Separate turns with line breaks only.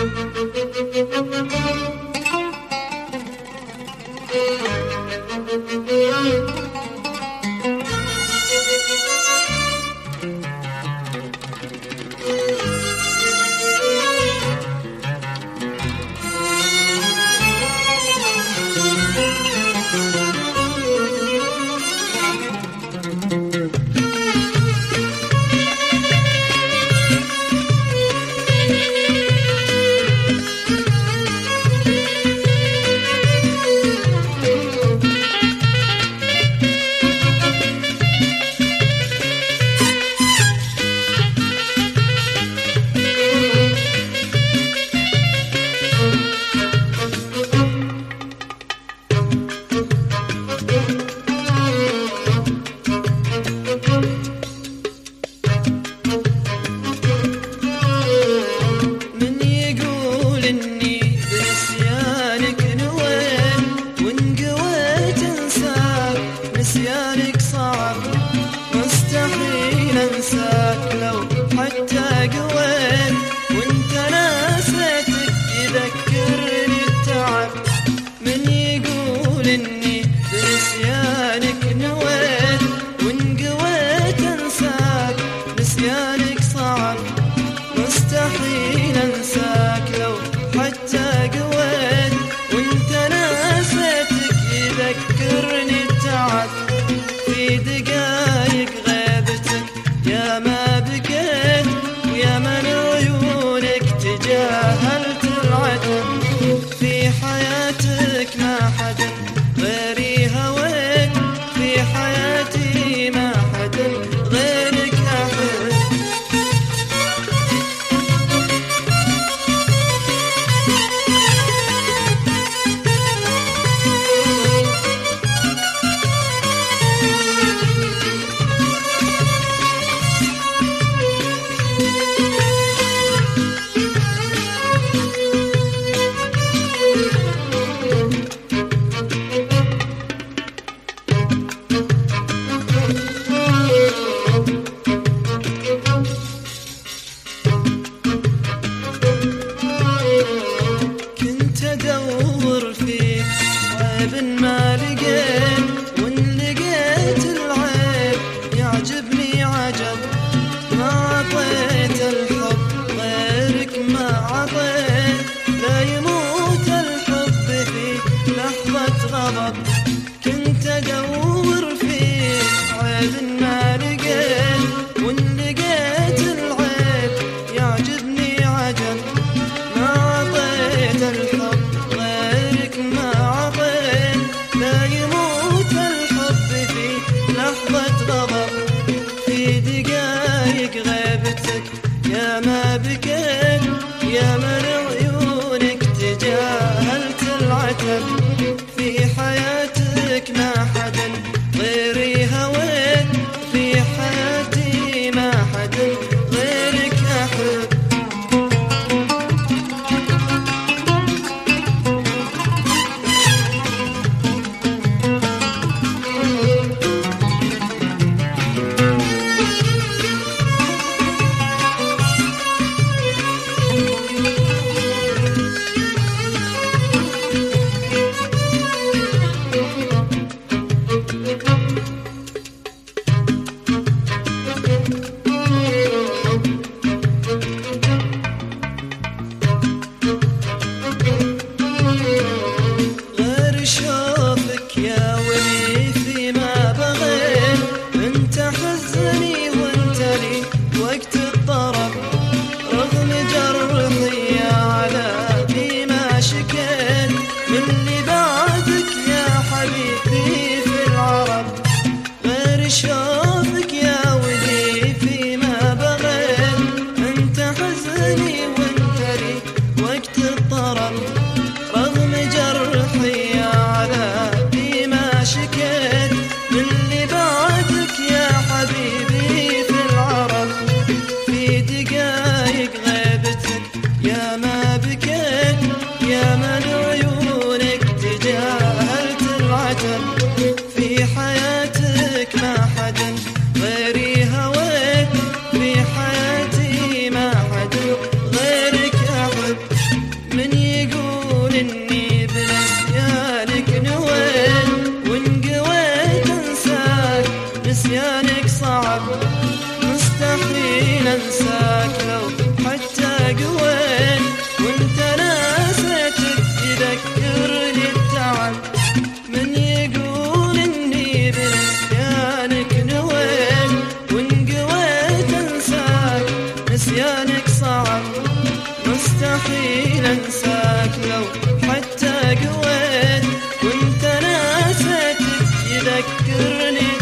نسيانك صعب مستحيل انساك لو حتى قويت، وانت ناسيتك يذكرني التعب. من يقول اني بنسيانك نويت وان قويت انساك، نسيانك صعب مستحيل انساك لو حتى قويت، وانت ناسيتك يذكرني التعب. في دقايق غيبتك يا ما بكيت، ويا من عيونك تجاهلت العتب. في حياتك ما حدا غيري هويت، في حياتي ما حدا غيرك أحب. ادور فيك عيب ما لقيت، وان لقيت العيب يعجبني عجب. ما عطيت الحب غيرك ما عطيت، لا يموت الحب في لحظة غضب. كنت ادور فيك عيب ما لقيت، وان لقيت العيب يعجبني عجب. ما عطيت الحب غيرك ما عطيت، لا يموت الحب في لحظة غضب. في دقايق غيبتك يا ما بكيت، يا من عيونك تجاهلت العتب. في حياتك ما حدا غيري هويت، في حياتي ما حدا غيرك أحب. غير شوفك يا ولي فيما بغيت، انت حزني وانت لي وقت الطرب. رغم جرحي يا عذابي ما شكيت، من اللي بعدك يا حبيبي في العرب. غير شوفك يا ولي فيما بغيت، انت حزني وانت لي وقت الطرب. رغم جرحي يا عذابي ما شكيت، من اللي بعدك يا حبيبي في العرب. في دقايق غيبتك يا ما بكيت، يا من عيونك تجاهلت العتب. في حياتك ما حدا غيري هويت، في حياتي ما حدا غيرك أحب. مستحيل انساك لو حتى قويت، وانت ناسيتك يذكرني